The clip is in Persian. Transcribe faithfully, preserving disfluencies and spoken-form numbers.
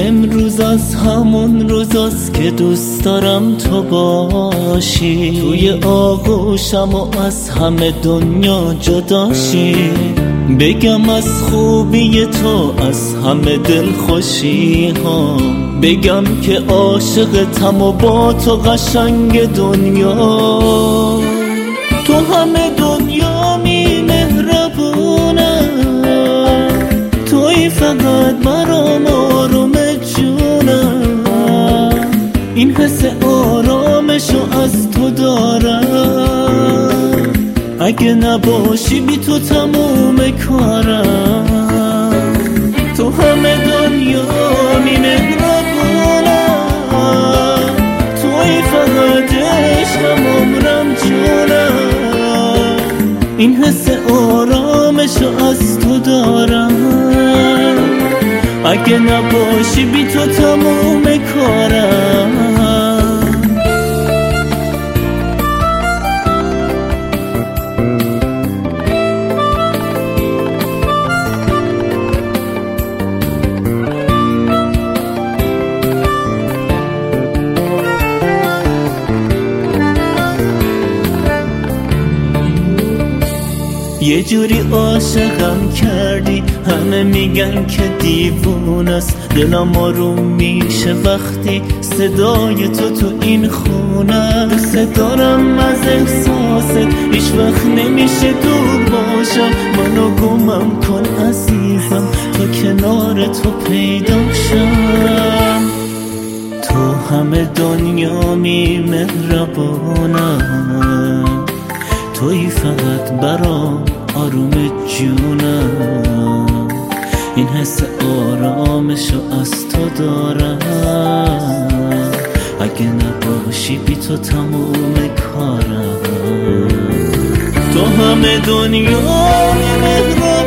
امروز از همون روزاست که دوست دارم تو باشی، توی آغوشم و از همه دنیا جداشی. بگم از خوبی تو، از همه دل خوشی ها، بگم که عاشقتم و با تو قشنگ دنیا. تو همه دنیا می مهربونه، توی فقط برام آروم جونم. این حس آرامشو از تو دارم، اگه نباشی بی تو تموم کارم. تو همه دنیا می مهربونم، توی فقط عشقم عمرم جونم. این حس آرامشو از تو دارم، اگه نباشی بی تو تموم کارم. یه جوری عاشقم کردی، همه میگن که دیوونه است. دلم آروم میشه وقتی صدای تو تو این خونه. دوست دارم از احساست، هیچ وقت نمیشه دور باشم. منو گمم کن عزیزم تا کنار تو پیدا شم. تو همه دنیا می مهربونم، توی فقط برام آروم جونم. این حس آرامشو از تو دارم، اگه نباشی بی تو تموم کارم. تو همه دنیا می مهربونم،